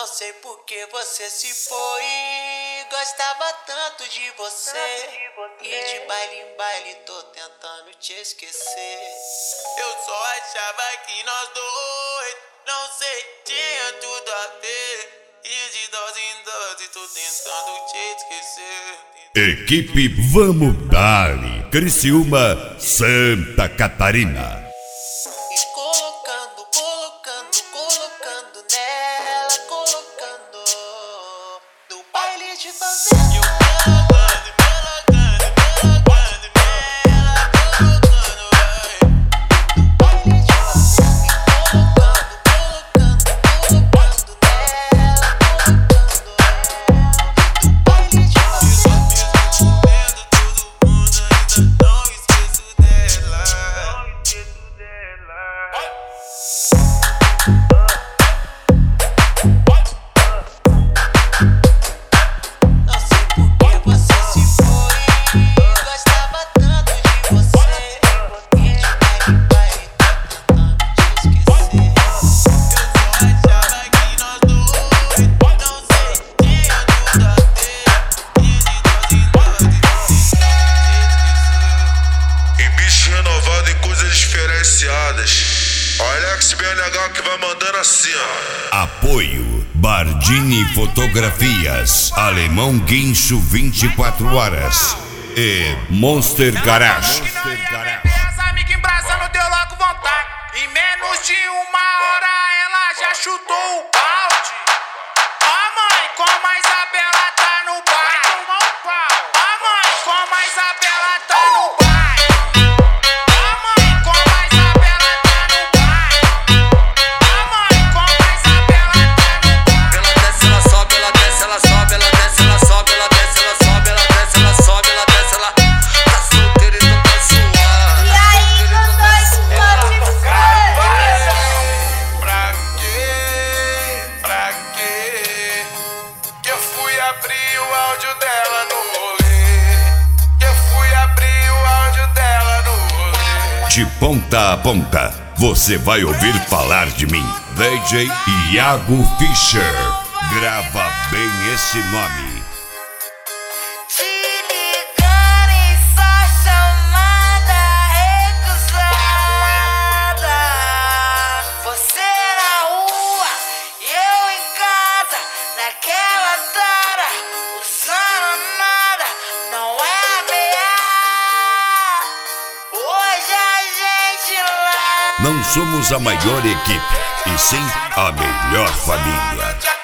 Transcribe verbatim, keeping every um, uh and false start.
sei por que você se foi. Gostava tanto de você. E de baile em baile tô tentando te esquecer. Eu só achava que nós dois, não sei, tinha tudo a ver. E de dose em dose tô tentando te esquecer. Equipe Vamos Dali, Criciúma, Santa Catarina. E colocando, colocando, colocando nela, colocando no baile de favela. Eu colocando, colocando, colocando nela, colocando no baile de favela. Colocando, colocando, colocando nela, colocando no baile de favela. Todo mundo ainda não esqueço dela. Não sei por que você se foi. Gostava tanto de você. E de baile em baile tô tentando te esquecer. Eu só achava que nós dois, não sei, tinha tudo a ver. E de dose em dose tô tentando te esquecer. E bicho renovado em coisas diferenciadas. Alex B N H que vai mandando assim, ó. Apoio Bardini Fotografias, Alemão Guincho vinte e quatro horas e Monster Garage. Essa amiga embraçando deu logo vontade. Em menos de uma hora ela já chutou o balde. Ó mãe, como a Isabela tá no baile. Ó mãe, como a Isabela tá no baile. Ó mãe, como a Isabela tá no baile. Ó mãe, como a Isabela tá no baile. Ela desce, ela sobe, ela desce, ela sobe, ela desce, ela sobe, ela desce, ela sobe, ela desce, ela sobe, ela desce, ela tá solteira e não tá suave. E aí, nós Pra quê? Pra quê? Que eu fui abrir o áudio dela no rolê. Que eu fui abrir o áudio dela no rolê. De ponta a ponta, você vai ouvir falar de mim. D J Iago Fischer. Grava bem esse nome. te ligarem só chamada recusada. Você na rua e eu em casa, naquela tara, usando nada, não é ameaça. Hoje a gente lá. Não somos a maior equipe, e sim a melhor família.